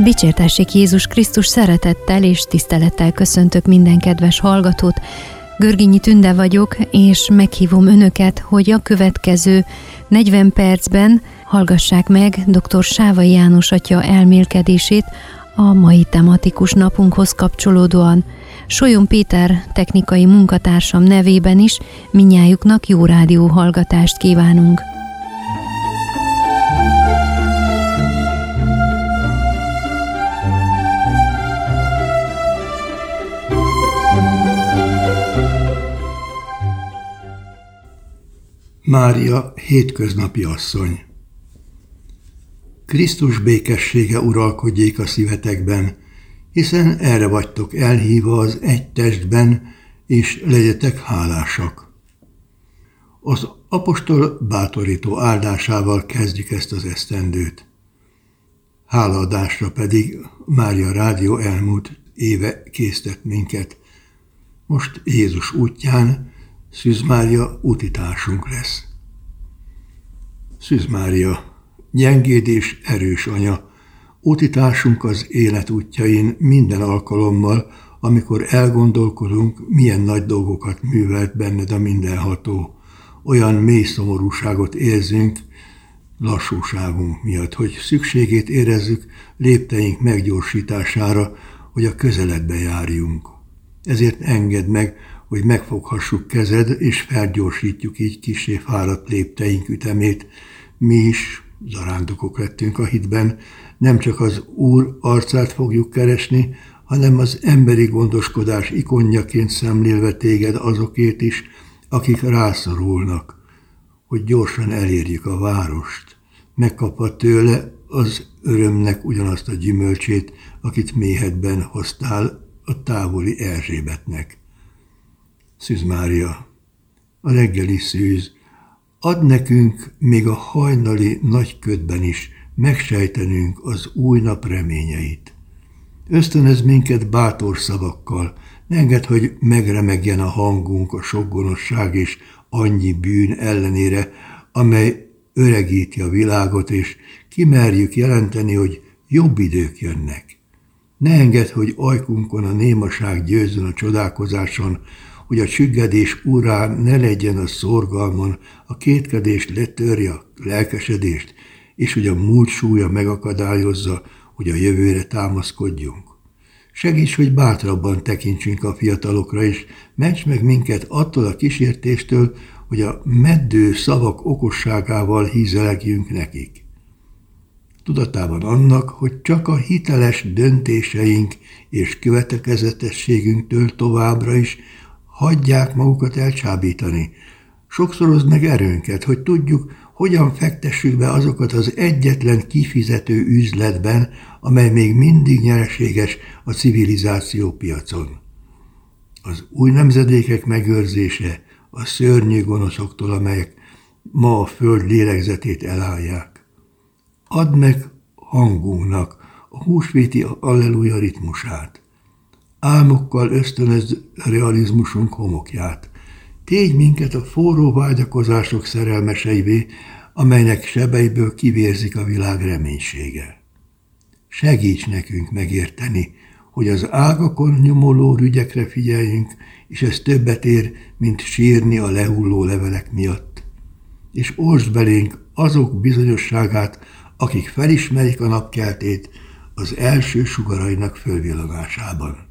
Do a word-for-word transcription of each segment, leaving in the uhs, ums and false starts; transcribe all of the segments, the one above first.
Dicsértessék Jézus Krisztus, szeretettel és tisztelettel köszöntök minden kedves hallgatót. Görgényi Tünde vagyok, és meghívom önöket, hogy a következő negyven percben hallgassák meg dr. Sávai János atya elmélkedését a mai tematikus napunkhoz kapcsolódóan. Solyom Péter technikai munkatársam nevében is mindnyájuknak jó rádió hallgatást kívánunk. Mária hétköznapi asszony. Krisztus békessége uralkodjék a szívetekben, hiszen erre vagytok elhívva az egy testben, és legyetek hálásak. Az apostol bátorító áldásával kezdjük ezt az esztendőt. Hálaadásra pedig Mária Rádió elmúlt éve késztet minket. Most Jézus útján Szűz Mária útitársunk lesz. Szűz Mária, gyengéd és erős anya, útitársunk az élet útjain minden alkalommal, amikor elgondolkodunk, milyen nagy dolgokat művelt benned a mindenható. Olyan mély szomorúságot érzünk lassúságunk miatt, hogy szükségét érezzük lépteink meggyorsítására, hogy a közeledbe járjunk. Ezért engedd meg, hogy megfoghassuk kezed, és felgyorsítjuk így kissé fáradt lépteink ütemét. Mi is zarándokok lettünk a hitben, nem csak az Úr arcát fogjuk keresni, hanem az emberi gondoskodás ikonjaként szemlélve téged azokét is, akik rászorulnak, hogy gyorsan elérjük a várost, megkapva tőle az örömnek ugyanazt a gyümölcsét, akit méhedben hoztál a távoli Erzsébetnek. Szűz Mária, a reggeli szűz, add nekünk még a hajnali nagy ködben is megsejtenünk az új nap reményeit. Ösztönözz minket bátor szavakkal, ne engedd, hogy megremegjen a hangunk a sok gonoszság és annyi bűn ellenére, amely öregíti a világot, és kimerjük jelenteni, hogy jobb idők jönnek. Ne engedd, hogy ajkunkon a némaság győzzön a csodálkozáson, hogy a csüggedés urán ne legyen a szorgalmon, a kétkedést letörje a lelkesedést, és hogy a múlt súlya megakadályozza, hogy a jövőre támaszkodjunk. Segíts, hogy bátrabban tekintsünk a fiatalokra, és ments meg minket attól a kísértéstől, hogy a meddő szavak okosságával hízelegjünk nekik. Tudatában annak, hogy csak a hiteles döntéseink és következetességünktől továbbra is hagyják magukat elcsábítani. Sokszorozd meg erőnket, hogy tudjuk, hogyan fektessük be azokat az egyetlen kifizető üzletben, amely még mindig nyereséges a civilizáció piacon. Az új nemzedékek megőrzése a szörnyű gonoszoktól, amelyek ma a föld lélegzetét elállják. Add meg hangunknak a húsvéti alleluja ritmusát. Álmokkal ösztönözd realizmusunk homokját. Tégy minket a forró vágyakozások szerelmeseivé, amelynek sebeiből kivérzik a világ reménysége. Segíts nekünk megérteni, hogy az ágakon nyomuló rügyekre figyeljünk, és ez többet ér, mint sírni a lehulló levelek miatt. És orsd belénk azok bizonyosságát, akik felismerik a napkeltét az első sugarainak fölvillanásában.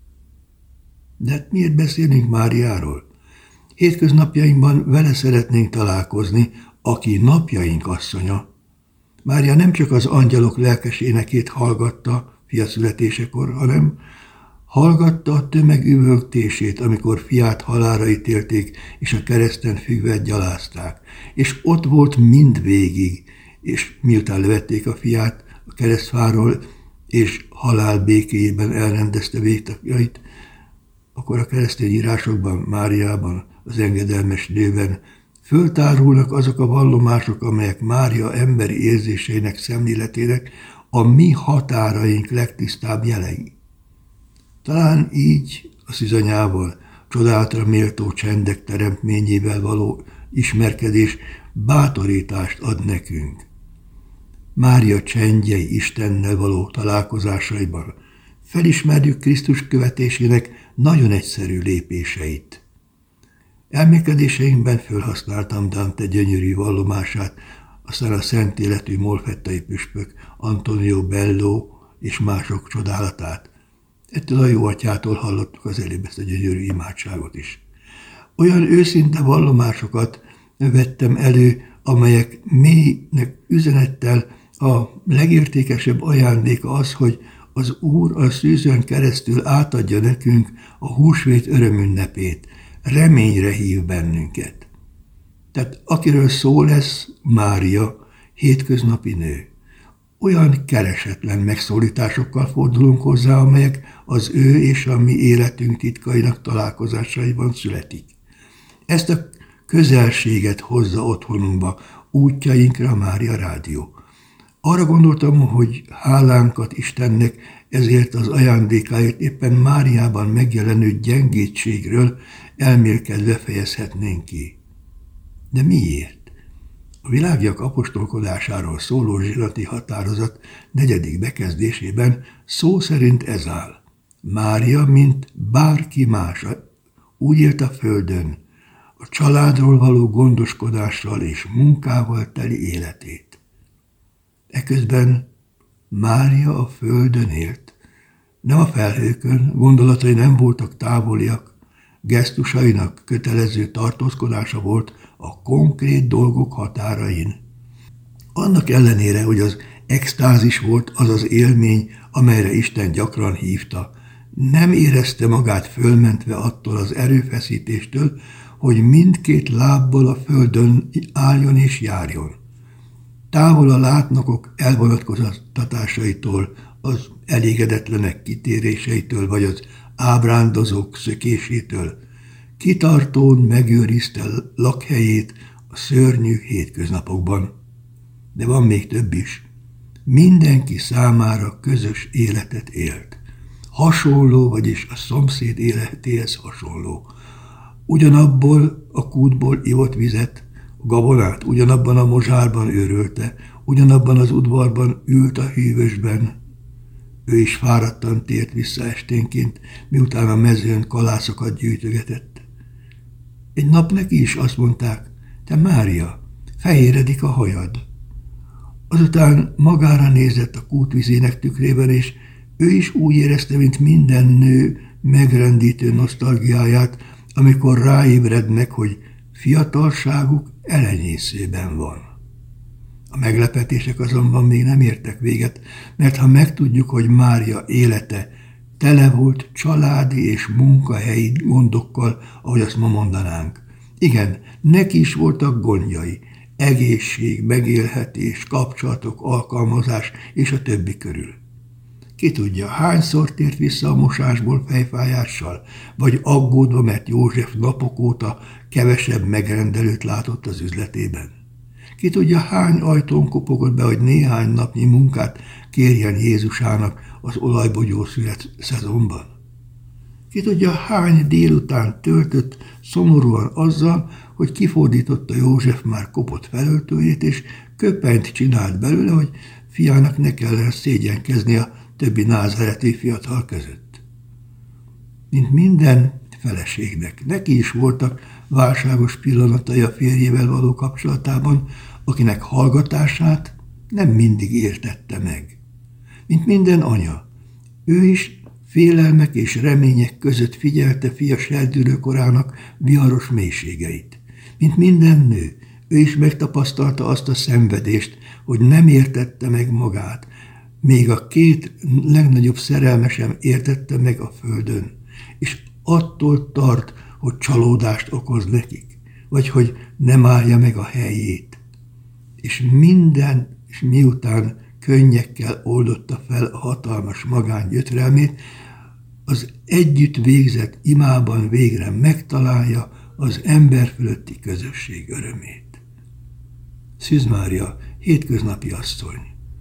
De miért beszélünk Máriáról? Hétköznapjainkban vele szeretnénk találkozni, aki napjaink asszonya. Mária nem csak az angyalok lelkes énekét hallgatta fia születésekor, hanem hallgatta a tömeg üvöltését, amikor fiát halálra ítélték, és a kereszten függve gyalázták. És ott volt mindvégig, és miután levették a fiát a keresztfáról, és halál békéjében elrendezte végtagjait, akkor a keresztény írásokban, Máriában, az engedelmes nőben föltárulnak azok a vallomások, amelyek Mária emberi érzéseinek szemléletének a mi határaink legtisztább jelei. Talán így a szűzanyával, csodálatra méltó csendek teremtményével való ismerkedés bátorítást ad nekünk. Mária csendjei Istennel való találkozásaiban felismerjük Krisztus követésének nagyon egyszerű lépéseit. Elmélkedéseinkben felhasználtam Dante gyönyörű vallomását, aztán a szent életű molfettai püspök Antonio Bello és mások csodálatát. Ettől a jó atyától hallottuk az előbb ezt a gyönyörű imádságot is. Olyan őszinte vallomásokat vettem elő, amelyek mélynek üzenettel a legértékesebb ajándéka az, hogy az Úr a szűzön keresztül átadja nekünk a húsvét örömünnepét, reményre hív bennünket. Tehát akiről szó lesz, Mária, hétköznapi nő. Olyan keresetlen megszólításokkal fordulunk hozzá, amelyek az ő és a mi életünk titkainak találkozásaiban születik. Ezt a közelséget hozza otthonunkba, útjainkra Mária Rádió. Arra gondoltam, hogy hálánkat Istennek ezért az ajándékáért éppen Máriában megjelenő gyengétségről elmélkedve fejezhetnénk ki. De miért? A világiak apostolkodásáról szóló zsinati határozat negyedik bekezdésében szó szerint ez áll. Mária, mint bárki más, úgy élt a földön, a családról való gondoskodással és munkával teli életét. Eközben Mária a földön élt, nem a felhőkön, gondolatai nem voltak távoliak, gesztusainak kötelező tartózkodása volt a konkrét dolgok határain. Annak ellenére, hogy az extázis volt az az élmény, amelyre Isten gyakran hívta, nem érezte magát fölmentve attól az erőfeszítéstől, hogy mindkét lábbal a földön álljon és járjon. Távol a látnokok elvonatkoztatásaitól, az elégedetlenek kitéréseitől, vagy az ábrándozók szökésétől, kitartón megőrizte lakhelyét a szörnyű hétköznapokban. De van még több is. Mindenki számára közös életet élt. Hasonló, vagyis a szomszéd életéhez hasonló. Ugyanabból a kútból ivott vizet, a gabonát ugyanabban a mozsárban őrölte, ugyanabban az udvarban ült a hűvösben. Ő is fáradtan tért vissza esténként, miután a mezőn kalászokat gyűjtögetett. Egy nap neki is azt mondták, te Mária, fehéredik a hajad. Azután magára nézett a kútvizének tükrében, és ő is úgy érezte, mint minden nő megrendítő nosztalgiáját, amikor ráébrednek, hogy fiatalságuk elenyészőben van. A meglepetések azonban még nem értek véget, mert ha megtudjuk, hogy Mária élete tele volt családi és munkahelyi gondokkal, ahogy azt ma mondanánk. Igen, neki is voltak gondjai, egészség, megélhetés, kapcsolatok, alkalmazás és a többi körül. Ki tudja, hányszor tért vissza a mosásból fejfájással, vagy aggódva, mert József napok óta kevesebb megrendelőt látott az üzletében. Ki tudja, hány ajtón kopogott be, hogy néhány napnyi munkát kérjen Jézusának az olajbogyó szület szezonban. Ki tudja, hány délután töltött szomorúan azzal, hogy kifordította József már kopott felöltőjét, és köpenyt csinált belőle, hogy fiának ne kellene szégyenkezni a többi názáreti fiatal között. Mint minden feleségnek, neki is voltak válságos pillanatai a férjével való kapcsolatában, akinek hallgatását nem mindig értette meg. Mint minden anya, ő is félelmek és remények között figyelte fia serdülő korának viharos mélységeit. Mint minden nő, ő is megtapasztalta azt a szenvedést, hogy nem értette meg magát, még a két legnagyobb szerelme sem értette meg a földön, és attól tart, hogy csalódást okoz nekik, vagy hogy nem állja meg a helyét. És minden, és miután könnyekkel oldotta fel a hatalmas magángyötrelmét, az együtt végzett imában végre megtalálja az ember fölötti közösség örömét. Szűz Mária, hétköznapi asszony,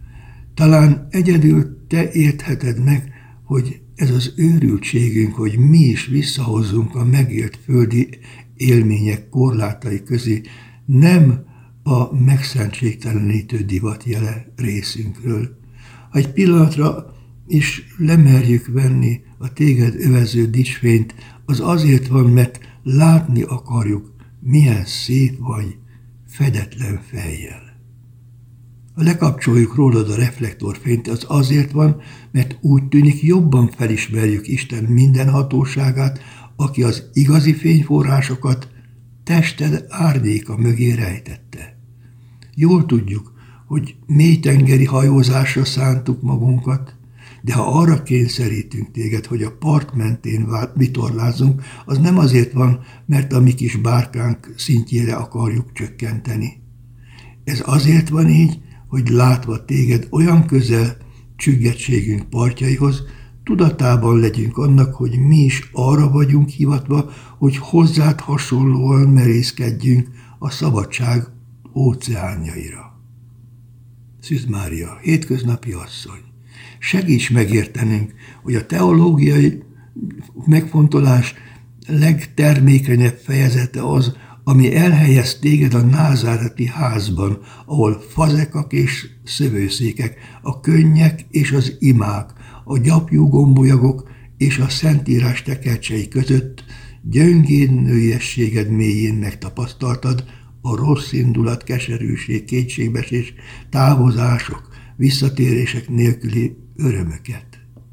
talán egyedül te értheted meg, hogy ez az őrültségünk, hogy mi is visszahozzunk a megélt földi élmények korlátai közé, nem a megszentségtelenítő divat jele részünkről. Ha egy pillanatra is lemerjük venni a téged övező dicsfényt, az azért van, mert látni akarjuk, milyen szép vagy fedetlen fejjel. Ha lekapcsoljuk rólad a reflektorfényt, az azért van, mert úgy tűnik, jobban felismerjük Isten minden hatóságát, aki az igazi fényforrásokat tested árnyéka mögé rejtette. Jól tudjuk, hogy mélytengeri hajózásra szántuk magunkat, de ha arra kényszerítünk téged, hogy a part mentén vitorlázzunk, az nem azért van, mert a mi kis bárkánk szintjére akarjuk csökkenteni. Ez azért van így, hogy látva téged olyan közel csüggetségünk partjaihoz, tudatában legyünk annak, hogy mi is arra vagyunk hivatva, hogy hozzád hasonlóan merészkedjünk a szabadság óceánjaira. Szűz Mária, hétköznapi asszony, segíts megértenünk, hogy a teológiai megfontolás legtermékenyebb fejezete az, ami elhelyez téged a názáreti házban, ahol fazekak és szövőszékek, a könnyek és az imák, a gyapjú gombolyagok és a szentírás tekercsei között gyöngéd nőiességed mélyén megtapasztaltad a rossz indulat, keserűség, kétségbeesés, távozások, visszatérések nélküli örömöket.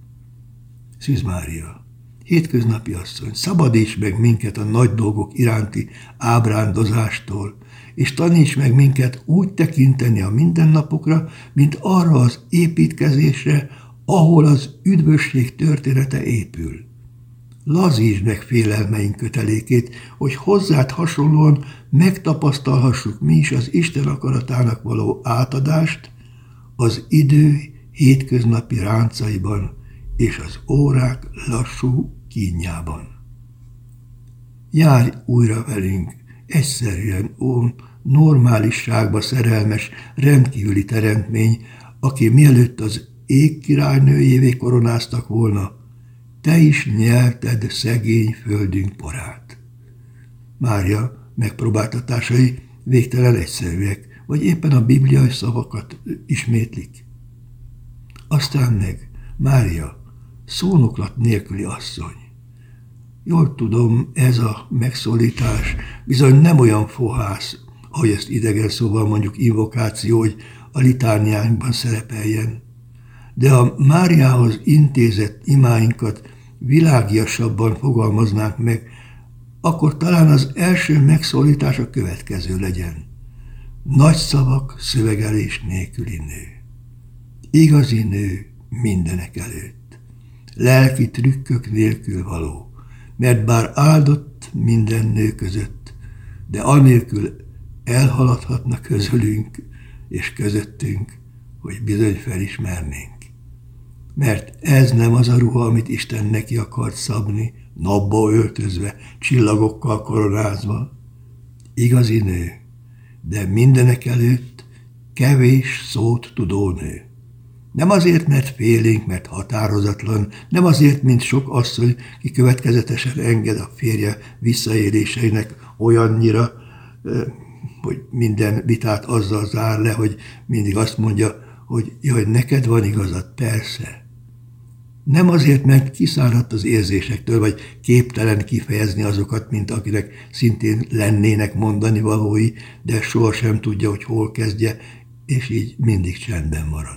Szűz Mária, hétköznapi asszony, szabadíts meg minket a nagy dolgok iránti ábrándozástól, és taníts meg minket úgy tekinteni a mindennapokra, mint arra az építkezésre, ahol az üdvösség története épül. Lazítsd meg félelmeink kötelékét, hogy hozzád hasonlóan megtapasztalhassuk mi is az Isten akaratának való átadást az idő hétköznapi ráncaiban és az órák lassú kínjában. Járj újra velünk, egyszerűen, ó, normálisságba szerelmes, rendkívüli teremtmény, aki mielőtt az ég királynőjévé koronáztak volna, te is nyelted szegény földünk porát. Mária megpróbáltatásai végtelen egyszerűek, vagy éppen a bibliai szavakat ismétlik. Aztán meg Mária, szónoklat nélküli asszony. Jól tudom, ez a megszólítás bizony nem olyan fohász, ahogy ezt idegen szóval mondjuk invokáció, hogy a litániánkban szerepeljen. De ha Máriához intézett imáinkat világiasabban fogalmaznánk meg, akkor talán az első megszólítás a következő legyen. Nagy szavak szövegelés nélküli nő. Igazi nő mindenek előtt. Lelki trükkök nélkül való, mert bár áldott minden nő között, de anélkül elhaladhatna közülünk és közöttünk, hogy bizony felismernénk. Mert ez nem az a ruha, amit Isten neki akart szabni, napba öltözve, csillagokkal koronázva. Igazi nő, de mindenek előtt kevés szót tudó nő. Nem azért, mert félénk, mert határozatlan, nem azért, mint sok asszony, ki következetesen enged a férje visszaéléseinek olyannyira, hogy minden vitát azzal zár le, hogy mindig azt mondja, hogy jaj, neked van igazad, persze. Nem azért, mert kiszáradt az érzésektől, vagy képtelen kifejezni azokat, mint akinek szintén lennének mondani valói, de sohasem tudja, hogy hol kezdje, és így mindig csendben marad.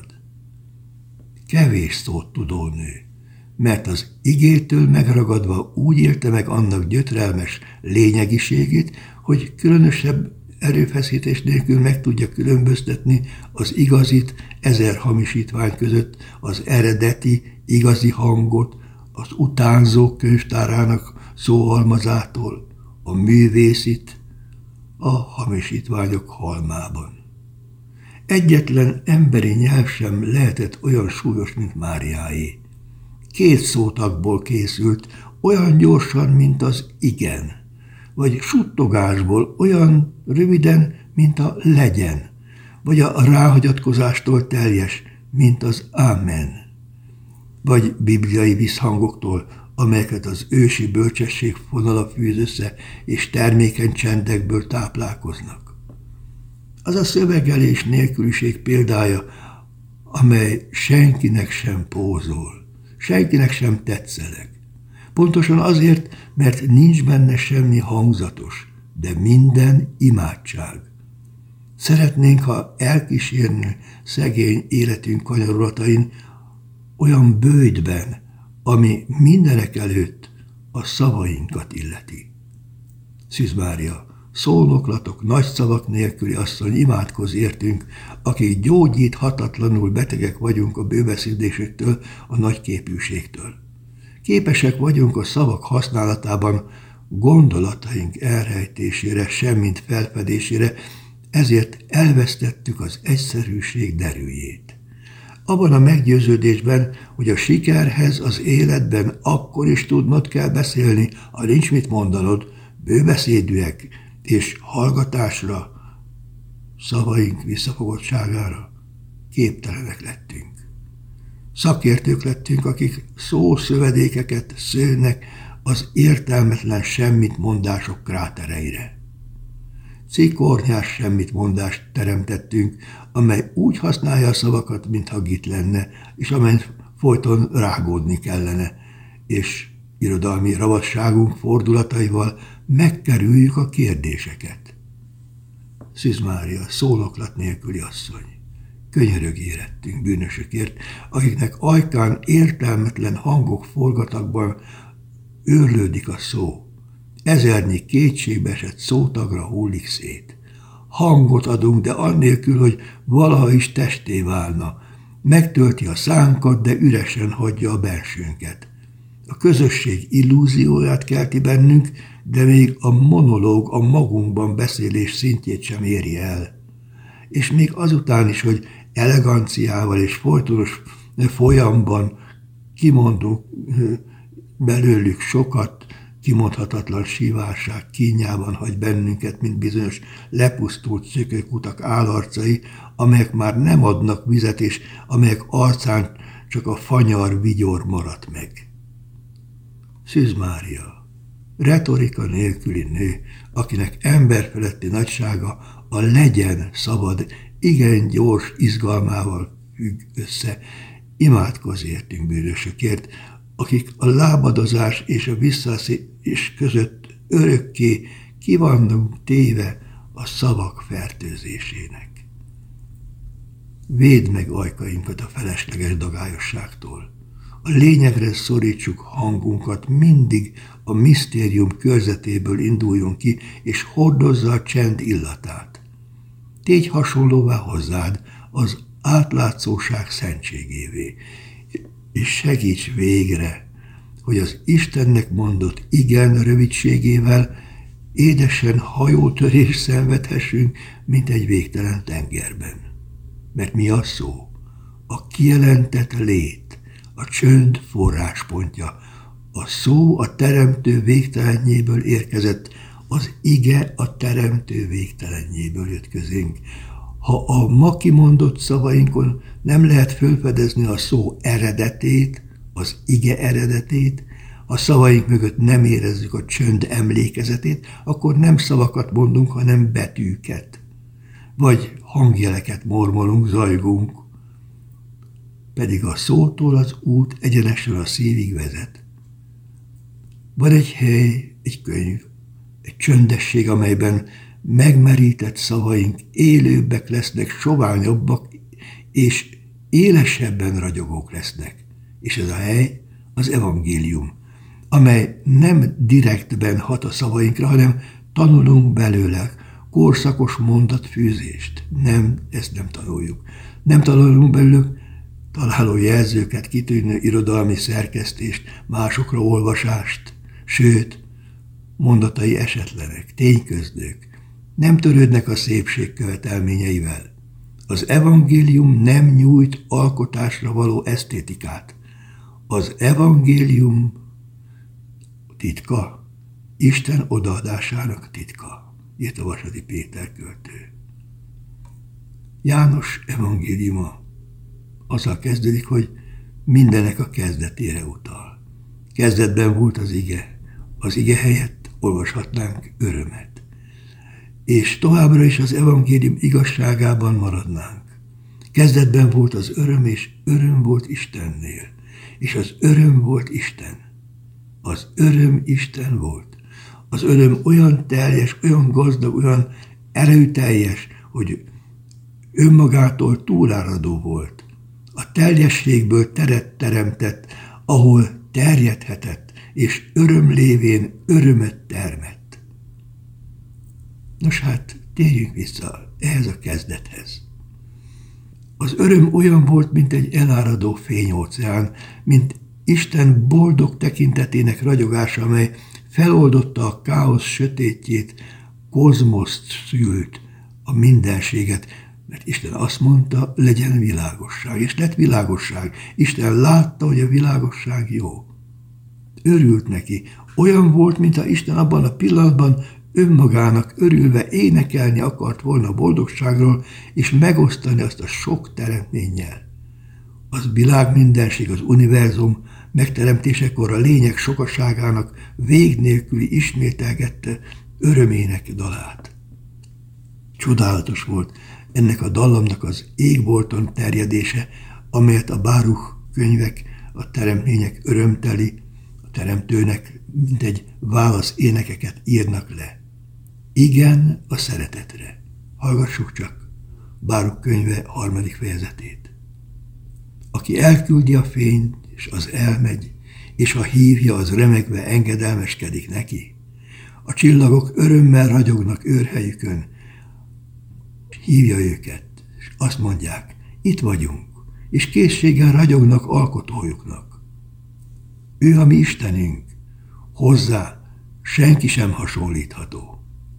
Kevés szót tudó nő, mert az igétől megragadva úgy élte meg annak gyötrelmes lényegiségét, hogy különösebb erőfeszítés nélkül meg tudja különböztetni az igazit ezer hamisítvány között, az eredeti, igazi hangot, az utánzók könyvtárának szóhalmazától, a művészit a hamisítványok halmában. Egyetlen emberi nyelv sem lehetett olyan súlyos, mint Máriáé. Két szótagból készült, olyan gyorsan, mint az igen, vagy suttogásból olyan röviden, mint a legyen, vagy a ráhagyatkozástól teljes, mint az ámen, vagy bibliai visszhangoktól, amelyeket az ősi bölcsesség fonala fűz össze, és termékeny csendekből táplálkoznak. Az a szövegelés nélküliség példája, amely senkinek sem pózol, senkinek sem tetszeleg. Pontosan azért, mert nincs benne semmi hangzatos, de minden imádság. Szeretnénk, ha elkísérni szegény életünk kanyarulatain olyan bőjtben, ami mindenek előtt a szavainkat illeti. Szűz Mária, szónoklatok, nagy szavak nélküli asszony, imádkozz értünk, akik gyógyíthatatlanul betegek vagyunk a bőbeszédésektől, a nagyképűségtől. Képesek vagyunk a szavak használatában gondolataink elrejtésére, semmint felfedésére, ezért elvesztettük az egyszerűség derűjét. Abban a meggyőződésben, hogy a sikerhez az életben akkor is tudnod kell beszélni, ha nincs mit mondanod, bőbeszédűek és hallgatásra, szavaink visszafogottságára képtelenek lettünk. Szakértők lettünk, akik szószövedékeket szőnek az értelmetlen semmit mondások krátereire. Cikornyás semmit mondást teremtettünk, amely úgy használja a szavakat, mintha git lenne, és amely folyton rágódni kellene, és irodalmi ravasságunk fordulataival megkerüljük a kérdéseket. Szűz Mária, szónoklat nélküli asszony, könyörög érettünk bűnösökért, akiknek ajkán értelmetlen hangok forgatakban őrlődik a szó. Ezernyi kétségbeesett szótagra hullik szét. Hangot adunk, de annélkül, hogy valaha is testé válna. Megtölti a szánkat, de üresen hagyja a bensőnket. A közösség illúzióját kelti bennünk, de még a monológ, a magunkban beszélés szintjét sem éri el. És még azután is, hogy eleganciával és folytonos folyamban kimondunk belőlük sokat, kimondhatatlan sívárság kínjában hagy bennünket, mint bizonyos lepusztult szökőkutak állarcai, amelyek már nem adnak vizet, és amelyek arcán csak a fanyar vigyor maradt meg. Szűz Mária, retorika nélküli nő, akinek emberfeletti nagysága a legyen szabad, igen gyors izgalmával függ össze, imádkozz értünk bűnösökért, akik a lábadozás és a visszaszés között örökké ki vannak téve a szavak fertőzésének. Védd meg ajkainkat a felesleges dagályosságtól. A lényegre szorítsuk hangunkat, mindig a misztérium körzetéből induljunk ki, és hordozza a csend illatát. Tégy hasonlóvá hozzád az átlátszóság szentségévé, és segíts végre, hogy az Istennek mondott igen rövidségével édesen hajótörést szenvedhessünk, mint egy végtelen tengerben. Mert mi a szó? A kijelentett lét, a csönd forráspontja. A szó a teremtő végtelenjéből érkezett, az ige a teremtő végtelenjéből jött közénk. Ha a ma kimondott szavainkon nem lehet fölfedezni a szó eredetét, az ige eredetét, ha szavaink mögött nem érezzük a csönd emlékezetét, akkor nem szavakat mondunk, hanem betűket. Vagy hangjeleket mormolunk, zajgunk. Pedig a szótól az út egyenesen a szívig vezet. Van egy hely, egy könyv, egy csöndesség, amelyben megmerített szavaink élőbbek lesznek, soványabbak, és élesebben ragyogók lesznek. És ez a hely az evangélium, amely nem direktben hat a szavainkra, hanem tanulunk belőle korszakos mondatfűzést. Nem, ezt nem tanuljuk. Nem tanulunk belőle találó jelzőket, kitűnő irodalmi szerkesztést, másokra olvasást, sőt, mondatai esetlenek, tényközlők. Nem törődnek a szépség követelményeivel. Az evangélium nem nyújt alkotásra való esztétikát. Az evangélium titka, Isten odaadásának titka, írt a Vasadi Péter költő. János evangéliuma azzal kezdődik, hogy mindenek a kezdetére utal. Kezdetben volt az ige, az ige helyett olvashatnánk örömet. és továbbra is az evangélium igazságában maradnánk. Kezdetben volt az öröm, és öröm volt Istennél, és az öröm volt Isten. Az öröm Isten volt. Az öröm olyan teljes, olyan gazdag, olyan erőteljes, hogy önmagától túláradó volt. A teljességből teret teremtett, ahol terjedhetett, és öröm lévén örömet termett. Nos hát, térjünk vissza ehhez a kezdethez. Az öröm olyan volt, mint egy eláradó fényóceán, mint Isten boldog tekintetének ragyogása, amely feloldotta a káosz sötétjét, kozmoszt szült, a mindenséget, mert Isten azt mondta, legyen világosság, és lett világosság. Isten látta, hogy a világosság jó. Örült neki. Olyan volt, mintha Isten abban a pillanatban önmagának örülve énekelni akart volna a boldogságról, és megosztani azt a sok teremtménnyel. Az világ mindenség, az univerzum megteremtésekor a lények sokaságának vég nélküli ismételgette örömének dalát. Csodálatos volt ennek a dallamnak az égbolton terjedése, amelyet a Báruch könyvek, a teremtmények örömteli, a teremtőnek mint egy válasz énekeket írnak le. Igen a szeretetre. Hallgassuk csak Báruch könyve harmadik fejezetét. Aki elküldi a fényt, és az elmegy, és ha hívja, az remegve engedelmeskedik neki. A csillagok örömmel ragyognak őrhelyükön, hívja őket, és azt mondják, itt vagyunk, és készséggel ragyognak alkotójuknak. Ő a mi Istenünk, hozzá senki sem hasonlítható.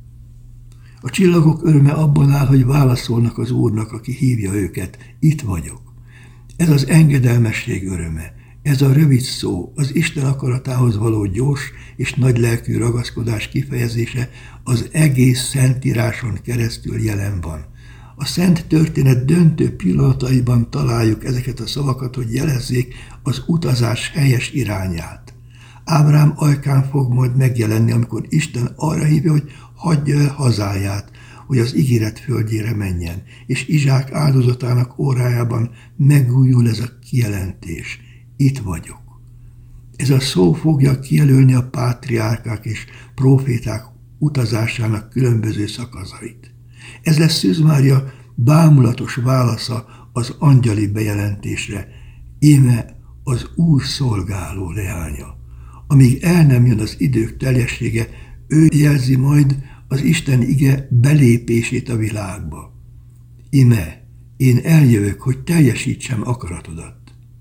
A csillagok öröme abban áll, hogy válaszolnak az Úrnak, aki hívja őket, itt vagyok. Ez az engedelmesség öröme, ez a rövid szó, az Isten akaratához való gyors és nagylelkű ragaszkodás kifejezése az egész Szentíráson keresztül jelen van. A szent történet döntő pillanataiban találjuk ezeket a szavakat, hogy jelezzék az utazás helyes irányát. Ábrám ajkán fog majd megjelenni, amikor Isten arra hívja, hogy hagyja el hazáját, hogy az ígéret földjére menjen, és Izsák áldozatának órájában megújul ez a kijelentés. Itt vagyok. Ez a szó fogja kijelölni a pátriárkák és próféták utazásának különböző szakaszait. Ez lesz Szűz Mária bámulatos válasza az angyali bejelentésre. Íme az Úr szolgáló leánya. Amíg el nem jön az idők teljessége, ő jelzi majd az Isten ige belépését a világba. Íme, én eljövök, hogy teljesítsem akaratodat.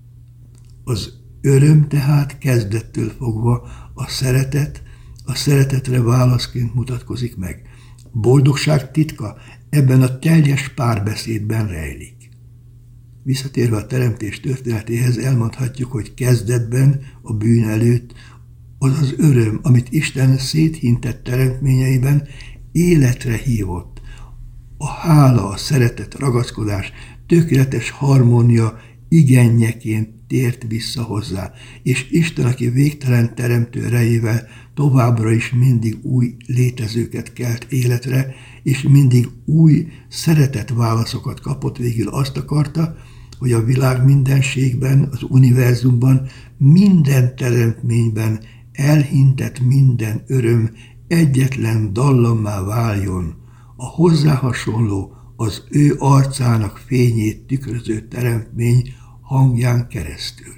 Az öröm tehát kezdettől fogva a szeretet, a szeretetre válaszként mutatkozik meg. Boldogság titka ebben a teljes párbeszédben rejlik. Visszatérve a teremtés történetéhez elmondhatjuk, hogy kezdetben, a bűn előtt, az az öröm, amit Isten széthintett teremtményeiben életre hívott. A hála, a szeretet, ragaszkodás, tökéletes harmónia igennyeként tért vissza hozzá, és Isten, aki végtelen teremtő erejével továbbra is mindig új létezőket kelt életre, és mindig új szeretet válaszokat kapott, végül azt akarta, hogy a világ mindenségben, az univerzumban, minden teremtményben elhintett minden öröm egyetlen dallammá váljon, a hozzá hasonló, az ő arcának fényét tükröző teremtmény hangján keresztül.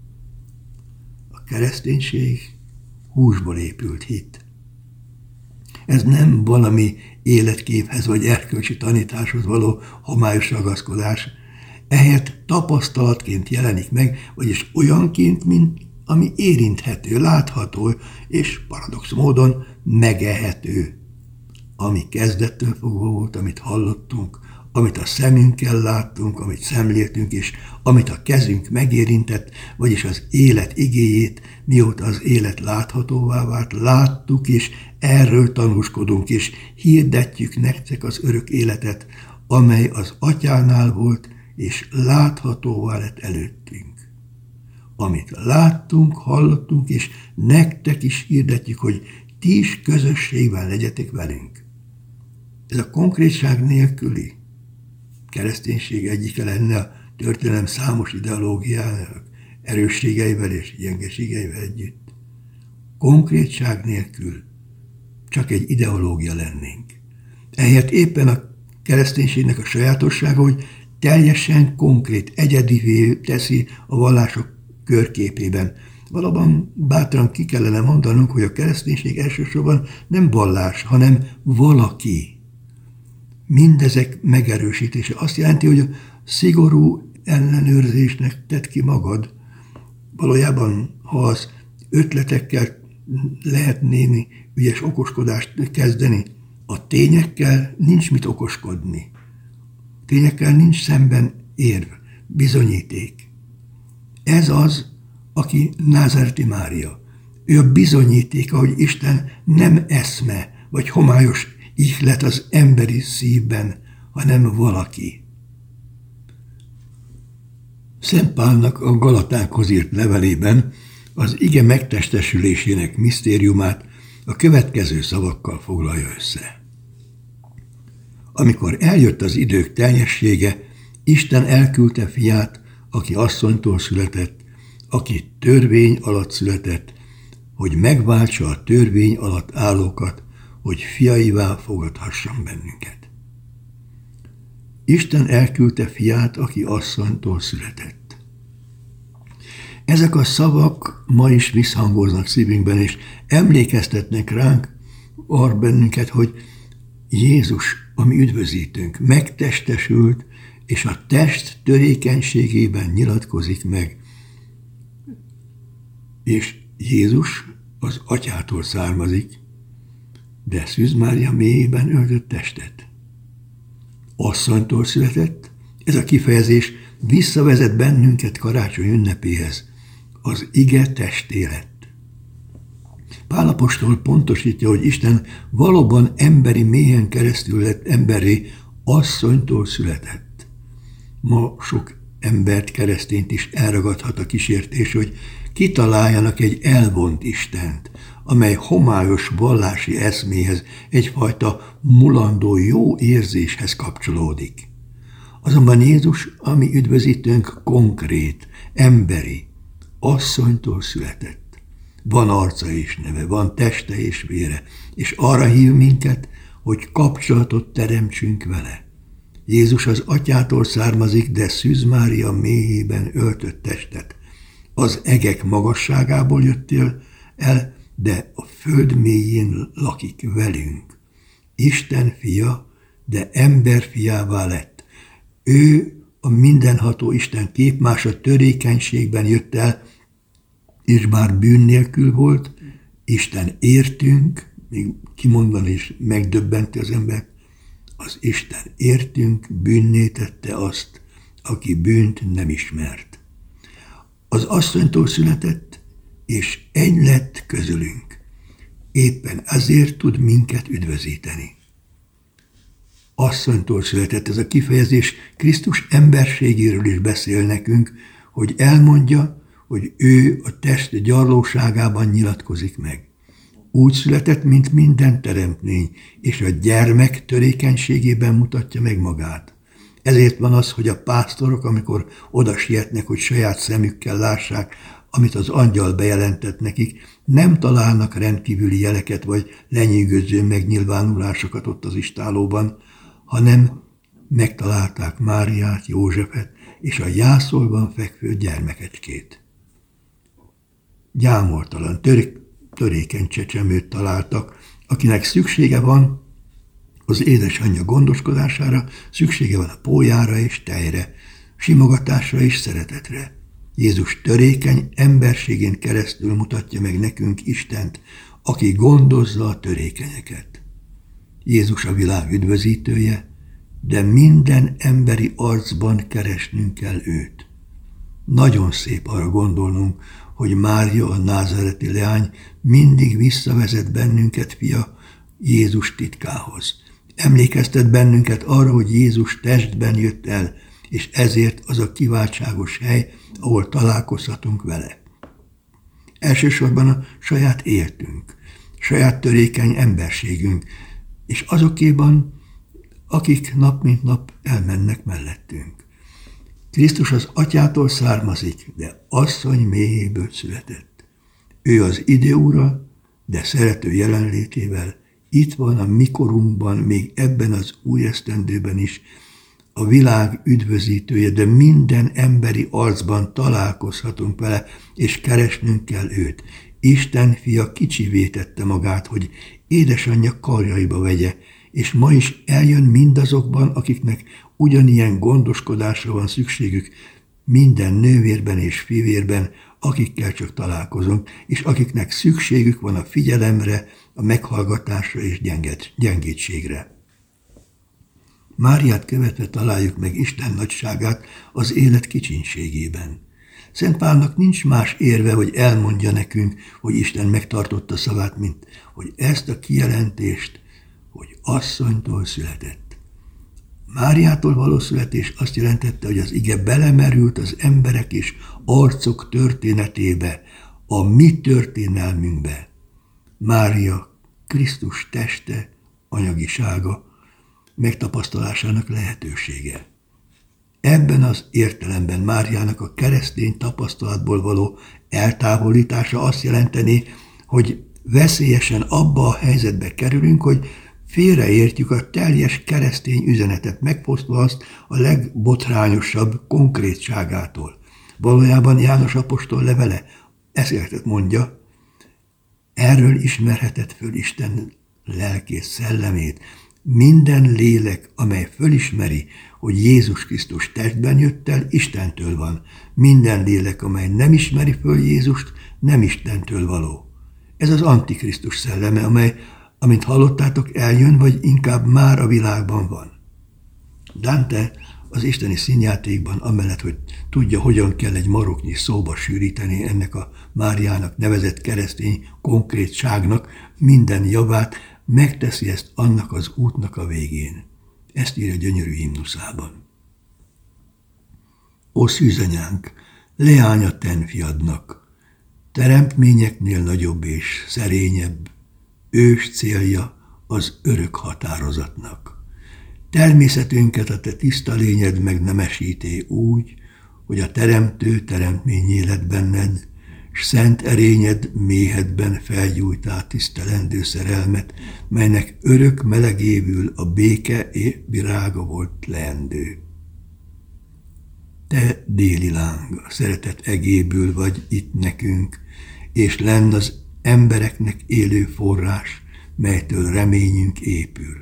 A kereszténység húsból épült hit. Ez nem valami életképhez vagy erkölcsi tanításhoz való homályos ragaszkodás, ehelyett tapasztalatként jelenik meg, vagyis olyanként, mint ami érinthető, látható és paradox módon megehető. Ami kezdettől fogva volt, amit hallottunk, amit a szemünkkel láttunk, amit szemléltünk, és amit a kezünk megérintett, vagyis az élet igéjét, mióta az élet láthatóvá vált, láttuk, és erről tanúskodunk, és hirdetjük nektek az örök életet, amely az Atyánál volt, és láthatóvá lett előttünk. Amit láttunk, hallottunk, és nektek is hirdetjük, hogy ti is közösségben legyetek velünk. Ez a konkrétság nélküli kereszténység egyike lenne a történelem számos ideológiának, erősségeivel és gyengeségeivel együtt. Konkrétság nélkül csak egy ideológia lennénk. Ehelyett éppen a kereszténységnek a sajátossága, hogy teljesen konkrét, egyedivé teszi a vallások körképében. Valóban bátran ki kellene mondanunk, hogy a kereszténység elsősorban nem vallás, hanem valaki. Mindezek megerősítése azt jelenti, hogy a szigorú ellenőrzésnek tedd ki magad. Valójában, ha az ötletekkel lehet némi ügyes okoskodást kezdeni, a tényekkel nincs mit okoskodni. A tényekkel nincs szemben érv, bizonyíték. Ez az, aki Názáreti Mária. Ő a bizonyítéka, hogy Isten nem eszme, vagy homályos ihlet az emberi szívben, hanem valaki. Szent Pálnak a Galatákhoz írt levelében az ige megtestesülésének misztériumát a következő szavakkal foglalja össze. Amikor eljött az idők teljessége, Isten elküldte fiát, aki asszonytól született, aki törvény alatt született, hogy megváltsa a törvény alatt állókat, hogy fiaivá fogadhasson bennünket. Isten elküldte fiát, aki asszonytól született. Ezek a szavak ma is visszhangoznak szívünkben, és emlékeztetnek ránk arra bennünket, hogy Jézus, a mi üdvözítőnk, megtestesült, és a test törékenységében nyilatkozik meg. És Jézus az atyától származik, de Szűz Mária mélyében öltött testet. Asszonytól született, ez a kifejezés visszavezet bennünket karácsony ünnepéhez, az ige testé lett. Pál apostol pontosítja, hogy Isten valóban emberi mélyen keresztül lett emberré, asszonytól született. Ma sok embert, keresztényt is elragadhat a kísértés, hogy kitaláljanak egy elvont Istent, amely homályos vallási eszméhez, egyfajta mulandó jó érzéshez kapcsolódik. Azonban Jézus, ami üdvözítőnk, konkrét, emberi, asszonytól született. Van arca és neve, van teste és vére, és arra hív minket, hogy kapcsolatot teremtsünk vele. Jézus az atyától származik, de Szűz Mária mélyében öltött testet. Az egek magasságából jöttél el, de a föld mélyén lakik velünk. Isten fia, de ember fiává lett. Ő a mindenható Isten képmása törékenységben jött el, és bár bűn nélkül volt, Isten értünk, még kimondani is megdöbbenti az ember, az Isten értünk bűnné tette azt, aki bűnt nem ismert. Az asszonytól született, és egy lett közülünk. Éppen ezért tud minket üdvözíteni. Asszonytól született, ez a kifejezés Krisztus emberségéről is beszél nekünk, hogy elmondja, hogy ő a test gyarlóságában nyilatkozik meg. Úgy született, mint minden teremtmény, és a gyermek törékenységében mutatja meg magát. Ezért van az, hogy a pásztorok, amikor oda sietnek, hogy saját szemükkel lássák, amit az angyal bejelentett nekik, nem találnak rendkívüli jeleket vagy lenyűgöző megnyilvánulásokat ott az istálóban, hanem megtalálták Máriát, Józsefet és a jászolban fekvő gyermekecskét. Gyámoltalan, töré- törékeny csecsemőt találtak, akinek szüksége van az édesanyja gondoskodására, szüksége van a pólyára és tejre, simogatásra és szeretetre. Jézus törékeny emberségén keresztül mutatja meg nekünk Istent, aki gondozza a törékenyeket. Jézus a világ üdvözítője, de minden emberi arcban keresnünk kell őt. Nagyon szép arra gondolnunk, hogy Mária, a názáreti leány mindig visszavezet bennünket, fia, Jézus titkához. Emlékeztet bennünket arra, hogy Jézus testben jött el, és ezért az a kiváltságos hely, ahol találkozhatunk vele. Elsősorban a saját életünk, saját törékeny emberségünk, és azokéban, akik nap mint nap elmennek mellettünk. Krisztus az Atyától származik, de asszony méhéből született. Ő az ide ura, de szerető jelenlétével itt van a mikorunkban, még ebben az új esztendőben is, a világ üdvözítője, de minden emberi arcban találkozhatunk vele, és keresnünk kell őt. Isten fia kicsivé tette magát, hogy édesanyja karjaiba vegye, és ma is eljön mindazokban, akiknek ugyanilyen gondoskodásra van szükségük, minden nővérben és fivérben, akikkel csak találkozunk, és akiknek szükségük van a figyelemre, a meghallgatásra és gyengétségre. Máriát követve találjuk meg Isten nagyságát az élet kicsinségében. Szent Pálnak nincs más érve, hogy elmondja nekünk, hogy Isten megtartotta szavát, mint hogy ezt a kijelentést, hogy asszonytól született. Máriától való születés azt jelentette, hogy az ige belemerült az emberek és arcok történetébe, a mi történelmünkbe. Mária Krisztus teste, anyagisága, megtapasztalásának lehetősége. Ebben az értelemben Máriának a keresztény tapasztalatból való eltávolítása azt jelenteni, hogy veszélyesen abba a helyzetbe kerülünk, hogy félreértjük a teljes keresztény üzenetet, megfosztva azt a legbotrányosabb konkrétságától. Valójában János apostol levele ezért mondja, erről ismerheted föl Isten lelkész szellemét. Minden lélek, amely fölismeri, hogy Jézus Krisztus testben jött el, Istentől van. Minden lélek, amely nem ismeri föl Jézust, nem Istentől való. Ez az Antikrisztus szelleme, amely, amint hallottátok, eljön, vagy inkább már a világban van. Dante az isteni színjátékban, amellett, hogy tudja, hogyan kell egy maroknyi szóba sűríteni ennek a Máriának nevezett keresztény konkrétságnak minden javát, megteszi ezt annak az útnak a végén. Ezt írja gyönyörű himnuszában. Ó szűzanyánk, leány a ten fiadnak, teremtményeknél nagyobb és szerényebb, ős célja az örök határozatnak. Természetünket a te tiszta lényed megnemesíté úgy, hogy a teremtő teremtmény lett benned, s szent erényed méhedben felgyújtál tisztelendő szerelmet, melynek örök melegébül a béke virága volt leendő. Te déli láng, a szeretet egéből vagy itt nekünk, és lenn az embereknek élő forrás, melytől reményünk épül.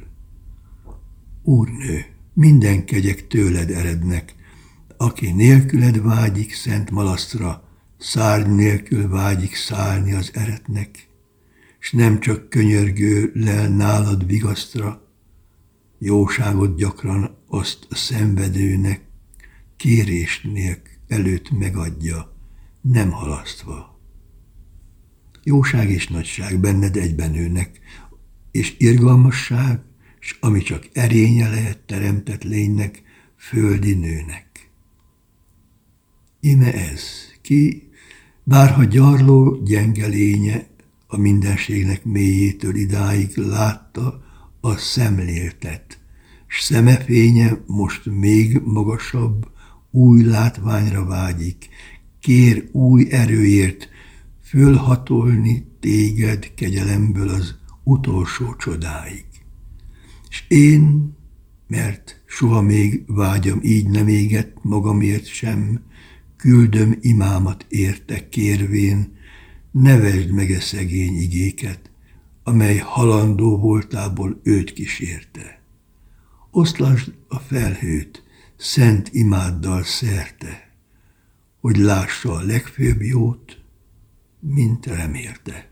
Úrnő, minden kegyek tőled erednek, aki nélküled vágyik szent malasztra, szárny nélkül vágyik szállni az eretnek, s nem csak könyörgő lel nálad vigasztra, jóságot gyakran azt a szenvedőnek, kérés nélkül előtt megadja, nem halasztva. Jóság és nagyság benned egyben nőnek, és irgalmasság, s ami csak erénye lehet teremtett lénynek, földi nőnek. Íme ez, ki, bárha gyarló gyenge lénye, a mindenségnek mélyétől idáig látta a szemléltet, s szemefénye most még magasabb, új látványra vágyik, kér új erőért fölhatolni téged kegyelemből az utolsó csodáig. És én, mert soha még vágyam így nem égett magamért sem, küldöm imámat érte kérvén, nevesd meg e szegény igéket, amely halandó voltából őt kísérte. Oszlasd a felhőt szent imáddal szerte, hogy lássa a legfőbb jót, mint remélte.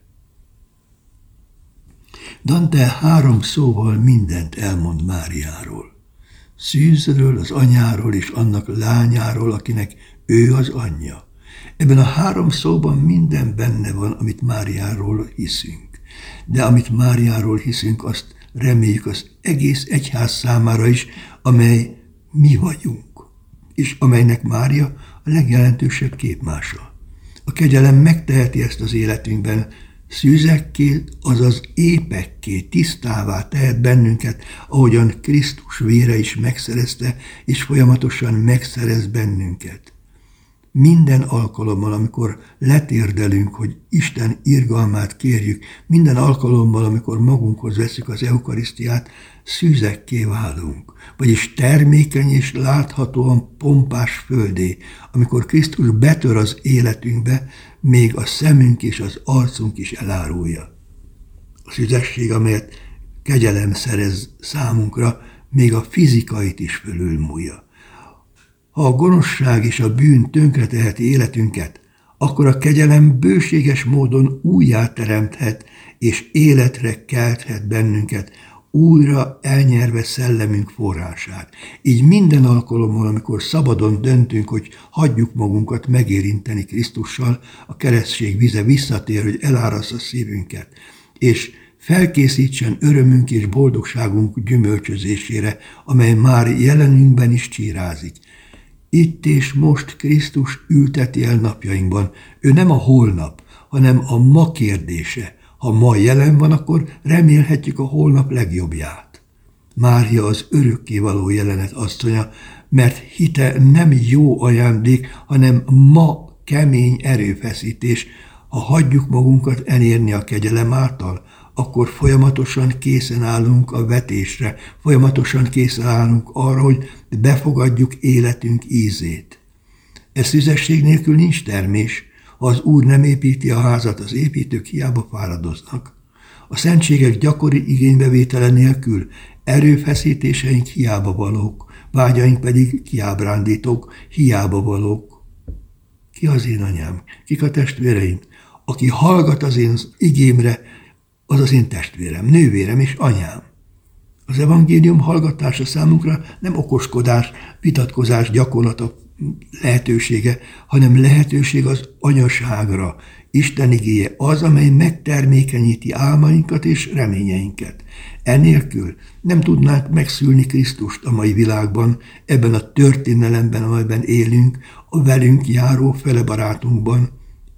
Dante három szóval mindent elmond Máriáról. Szűzről, az anyáról és annak lányáról, akinek ő az anyja. Ebben a három szóban minden benne van, amit Máriáról hiszünk. De amit Máriáról hiszünk, azt reméljük az egész egyház számára is, amely mi vagyunk, és amelynek Mária a legjelentősebb képmása. A kegyelem megteheti ezt az életünkben, szűzekké, azaz épekké, tisztává tehet bennünket, ahogyan Krisztus vére is megszerezte, és folyamatosan megszerez bennünket. Minden alkalommal, amikor letérdelünk, hogy Isten irgalmát kérjük, minden alkalommal, amikor magunkhoz veszük az eukarisztiát, szűzekké válunk, vagyis termékeny és láthatóan pompás földé, amikor Krisztus betör az életünkbe, még a szemünk és az arcunk is elárulja. A szüzesség, amelyet kegyelem szerez számunkra, még a fizikait is fölülmúlja. Ha a gonoszság és a bűn tönkreteheti életünket, akkor a kegyelem bőséges módon újjáteremthet és életre kelthet bennünket, újra elnyerve szellemünk forrását. Így minden alkalommal, amikor szabadon döntünk, hogy hagyjuk magunkat megérinteni Krisztussal, a keresztség vize visszatér, hogy elárassza szívünket, és felkészítsen örömünk és boldogságunk gyümölcsözésére, amely már jelenünkben is csírázik. Itt és most Krisztus ülteti el napjainkban. Ő nem a holnap, hanem a ma kérdése. Ha ma jelen van, akkor remélhetjük a holnap legjobbját. Mária az örökkévaló jelenet asszonya, mert hite nem jó ajándék, hanem ma kemény erőfeszítés. Ha hagyjuk magunkat elérni a kegyelem által, akkor folyamatosan készen állunk a vetésre, folyamatosan készen állunk arra, hogy befogadjuk életünk ízét. E szüzesség nélkül nincs termés, ha az Úr nem építi a házat, az építők hiába fáradoznak. A szentségek gyakori igénybevétele nélkül erőfeszítéseink hiába valók, vágyaink pedig kiábrándítók, hiába valók. Ki az én anyám? Kik a testvéreim? Aki hallgat az én igémre, az az én testvérem, nővérem és anyám. Az evangélium hallgatása számunkra nem okoskodás, vitatkozás, gyakorlata lehetősége, hanem lehetőség az anyaságra. Isten igéje az, amely megtermékenyíti álmainkat és reményeinket. Enélkül nem tudnánk megszülni Krisztust a mai világban, ebben a történelemben, amelyben élünk, a velünk járó felebarátunkban.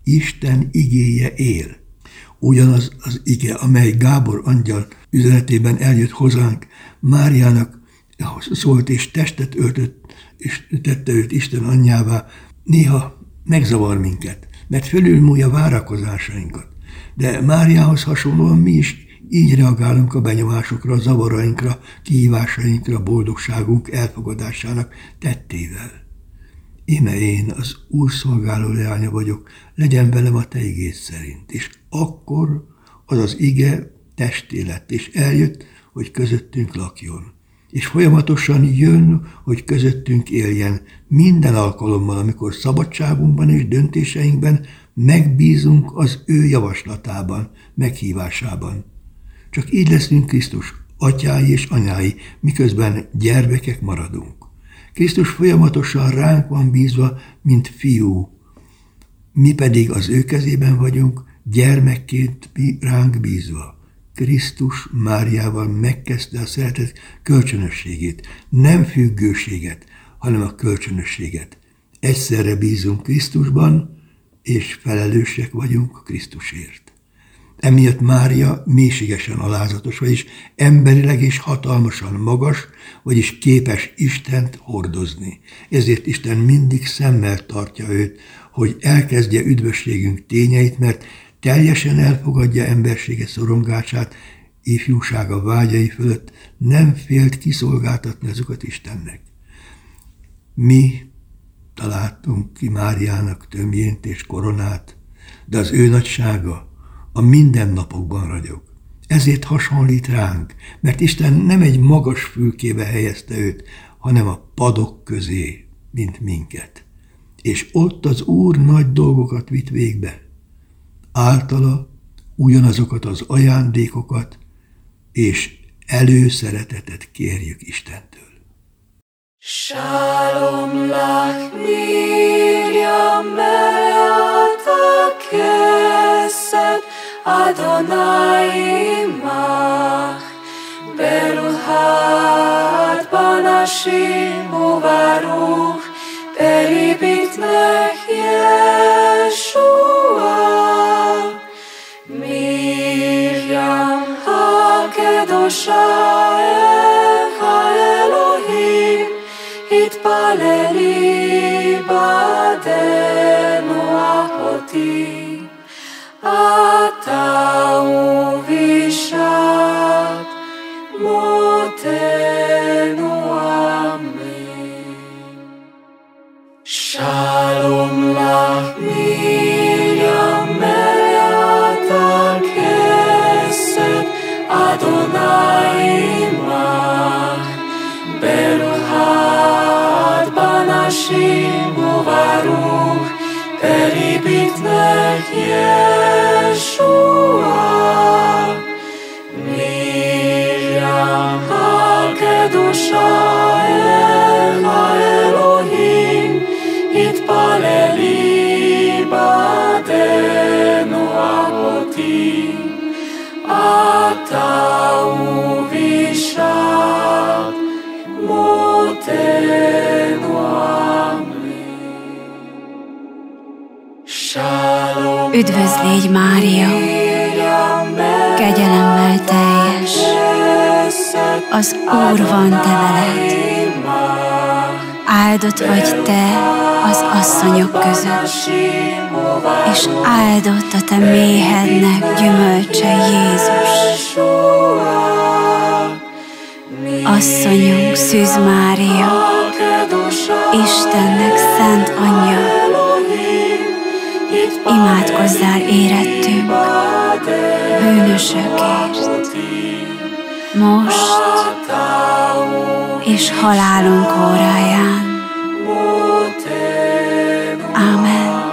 Isten igéje él. Ugyanaz az ige, amely Gábor angyal üzenetében eljött hozzánk, Máriának szólt és testet öltött, és tette őt Isten anyjává, néha megzavar minket, mert fölülmúlja várakozásainkat. De Máriához hasonlóan mi is így reagálunk a benyomásokra, a zavarainkra, kihívásainkra, boldogságunk elfogadásának tettével. Íme én az Úr szolgáló leánya vagyok, legyen velem a te igéd szerint. És akkor az az ige testé lett, és eljött, hogy közöttünk lakjon. És folyamatosan jön, hogy közöttünk éljen, minden alkalommal, amikor szabadságunkban és döntéseinkben megbízunk az ő javaslatában, meghívásában. Csak így leszünk Krisztus atyái és anyái, miközben gyermekek maradunk. Krisztus folyamatosan ránk van bízva, mint fiú. Mi pedig az ő kezében vagyunk, gyermekként ránk bízva. Krisztus Máriával megkezdte a szeretet kölcsönösségét, nem függőséget, hanem a kölcsönösséget. Egyszerre bízunk Krisztusban, és felelősek vagyunk Krisztusért. Emiatt Mária mélységesen alázatos, vagyis emberileg és hatalmasan magas, vagyis képes Istent hordozni. Ezért Isten mindig szemmel tartja őt, hogy elkezdje üdvösségünk tényeit, mert teljesen elfogadja embersége szorongását, ifjúsága vágyai fölött, nem félt kiszolgáltatni azokat Istennek. Mi találtunk ki Máriának tömjént és koronát, de az ő nagysága a mindennapokban ragyog. Ezért hasonlít ránk, mert Isten nem egy magas fülkébe helyezte őt, hanem a padok közé, mint minket. És ott az Úr nagy dolgokat vitt végbe. Általa ugyanazokat az ajándékokat és előszeretetet kérjük Istentől. Shalom lach Miriam me'ata kesed Adonai imach Beruchat banashim uvaruch Peribit lech Yeshua it paleri badeno ahoti, atau vishat motenu amen. Shalom lach Miriam Meliata Kesed Adonai imach, Beruchat banashim uvaruch, peribitnech Yeshua. Miriam hakedusha el haElohim, itpaleli badenu ahoti, atau vishat motenu amen. Shalom. Üdvözl légy, Mária, kegyelemmel teljes, az Úr van te veled, áldott vagy te az asszonyok között, és áldott a te méhednek gyümölcse, Jézus. Asszonyunk, Szűz Mária, Istennek szent anyja, imádkozzál érettünk, bűnösökért, most és halálunk óráján. Ámen.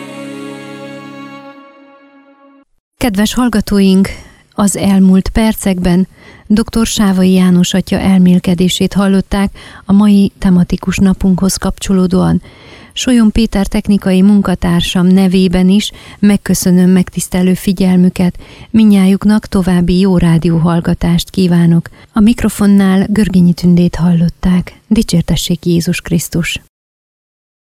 Kedves hallgatóink, az elmúlt percekben dr. Sávai János atya elmélkedését hallották a mai tematikus napunkhoz kapcsolódóan. Solyon Péter technikai munkatársam nevében is megköszönöm megtisztelő figyelmüket, mindnyájuknak további jó rádióhallgatást kívánok. A mikrofonnál Görgényi Tündét hallották. Dicsértessék Jézus Krisztus!